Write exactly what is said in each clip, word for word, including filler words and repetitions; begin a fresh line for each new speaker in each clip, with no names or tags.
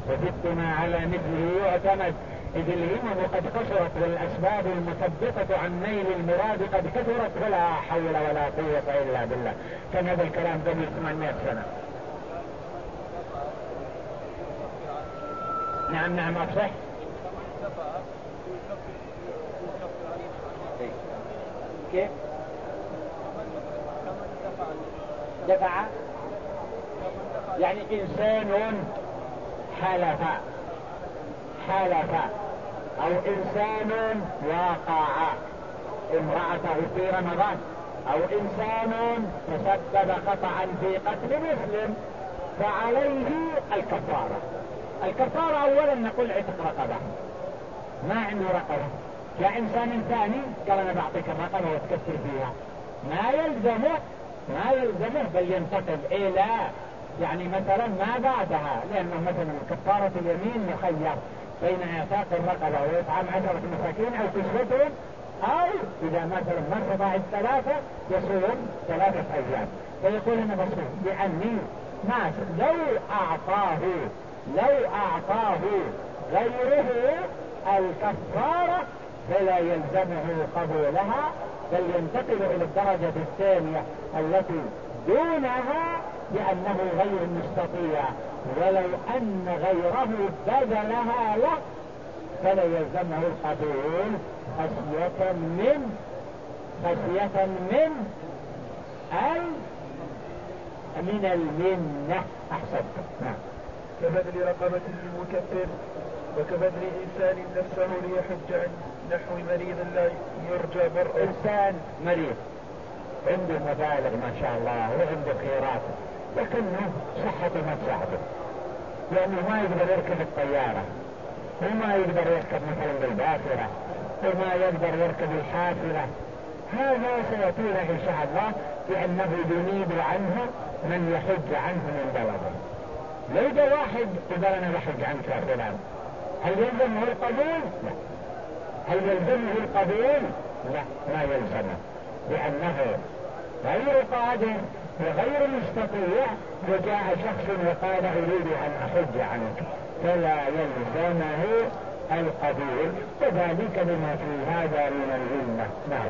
وجدتما على مثله يعتمد، إذ الهمم قد قصرت والأسباب المثبطة عن نيل المراد قد كثرت ولا حول ولا قوة إلا بالله. كان هذا الكلام قبل ثمانمائة سنة. نعم نعم أصح. كيف دفع؟ يعني إنسان حلف حلف أو إنسان واقع امرأته في رمضان، أو إنسان تسبب خطأ في قتل مسلم فعليه الكفارة. الكفارة أولا نقول عتق رقبة، ما عنده رقبة، جاء إنسان ثاني قال أنا بعطيك الرقبة وتكفر فيها، ما يلزمه ما يلزمه بل ينتقل إلى يعني مثلا ما بعدها، لأنه مثلا كفارة اليمين مخير بين إعتاق الرقبة وإطعام عشرة مساكين أو كسوتهم، أو إذا مثلا ما استطاع الثلاثة يصوم ثلاثة أيام. فيقول أنا بصوم لأني ما لو أعطاه لو أعطاه غيره الكفارة فلا يلزمه قبولها، بل ينتقل إلى الدرجة الثانية التي دونها لأنه غير مستطيع، ولو أن غيره بذلها له فلا يلزمه القبول خشية من خشية من أي من المنة. أحسنت. نعم.
كبذل رقبة للمكفر، وكبذل إنسان نفسه ليحج عن نحو مريض لا يرجى برأه.
إنسان مريض عنده مبالغ ما شاء الله وعنده خيرات، لكنه صحته ما تساعده، لأنه ما يقدر يركب الطيارة، وما يقدر يركب مثلا بالباخرة، وما يقدر يركب الحافلة. هذا سيأتينا إن شاء الله لأنه ينيب عنه من يحج عنه من بلده. لو جاء واحد قال أنا بحج عنك يا فلان، هل يلزمه القبول؟ لا. هل يلزمه القبول؟ لا، ما يلزمه، لأنه غير قادر وغير مستطيع، وجاء شخص وقال أريد أن أحج عنك، فلا يلزمه القبول. وذلك لما في هذا من العلة. نعم.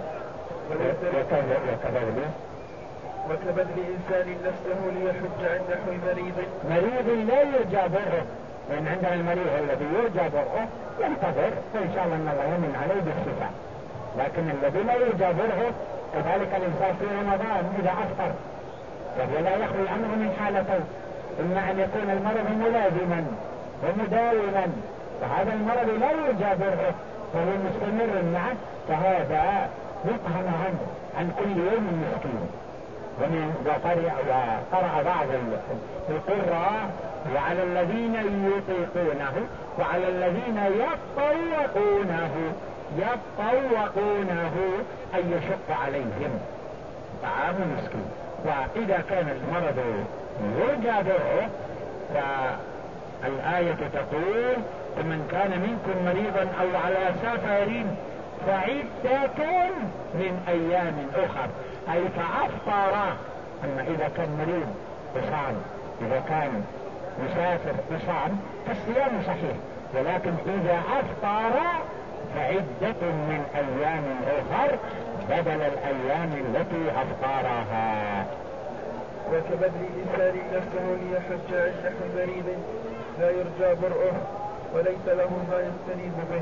وكبذل
وكبذل إنسان نفسه ليحج عن نحو مريض
مريض لا يرجى بره، لأن عندنا المريض الذي يرجى بره ينتظر وإن شاء الله أن الله يمن عليه بالشفاء، لكن الذي لا يرجى بره كذلك الإنسان في رمضان إذا أفطر وهو لا يخلو عنه من حالتين، إما أن يكون المرض ملازما ومداوما، فهذا المرض لا يرجى بره وهو مستمر معه، فهذا يطعم عنه عن كل يوم مسكين. ومن وقرأ بعض القراء وعلى الذين يطيقونه وعلى الذين يطوقونه يطوقونه أن يشق عليهم طعام مسكين. وإذا كان المرض يرجى بره فالآية تقول فمن كان منكم مريضا أو على سفر فعدة من أيام أخر، أي فأفطر. أما إذا كان مريض بصام، إذا كان مسافر بصام فالصيام صحيح، ولكن إذا أفطر فعدة من أيام أخر بدل الأيام التي أفطرها.
وكبذل إنسان نفسه ليحج عن نحو مريض لا يرجى برؤه وليس له ما يستنيب به.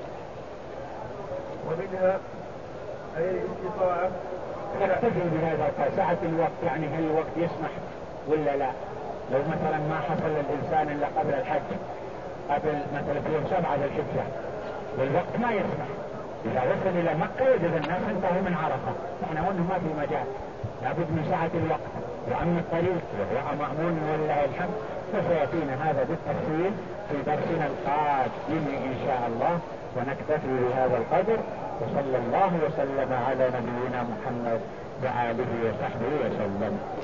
ومنها أي الاستطاعة.
نكتفي بهذا ساعة الوقت، يعني هل الوقت يسمح ولا لا؟ لو مثلا ما حصل للإنسان إلا قبل الحج، قبل مثلا في يوم سبعة ذي الحجة والوقت ما يسمح، إذا وصل إلى مكة وجد الناس انتهوا من عرفة، احنا قلنا ما في مجال، لابد من ساعة الوقت. وأما الطريق وهو مأمون ولله الحمد فسيأتينا هذا بالتفصيل في درسنا القادم إن شاء الله. ونكتفي بهذا القدر، وصلى الله وسلم على نبينا محمد وآله وصحبه وسلم.